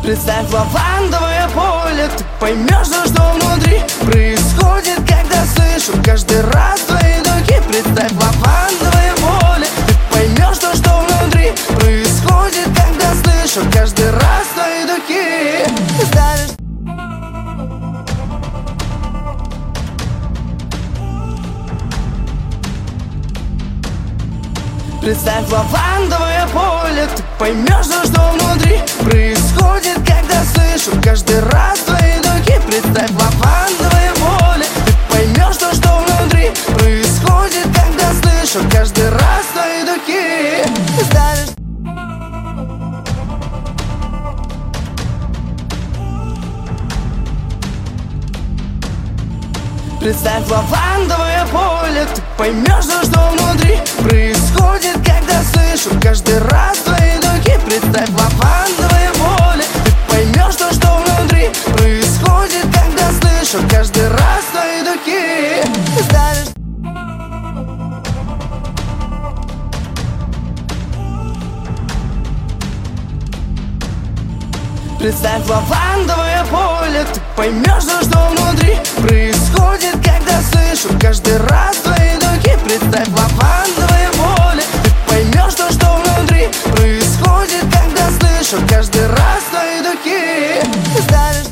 Представь лавандовое поле, ты поймешь, что внутри происходит, когда слышу каждый раз твои духи. Представь лавандовое поле, ты поймешь, что внутри происходит, когда слышу каждый раз твои духи. Знаешь, представь лавандовое поле, ты поймешь, что внутри происходит, когда слышу каждый раз твои духи. Представь лавандовое поле, ты поймешь, что внутри происходит, когда слышу каждый раз твои духи. Знаешь, представь лавандовое поле, ты поймешь, что внутри происходит, когда слышу каждый раз твои духи. Представь лавандовое поле, ты поймешь, что внутри происходит, когда слышу каждый раз твои духи. Знаешь, представь лавандовое поле, ты поймешь, что внутри происходит, когда слышу каждый раз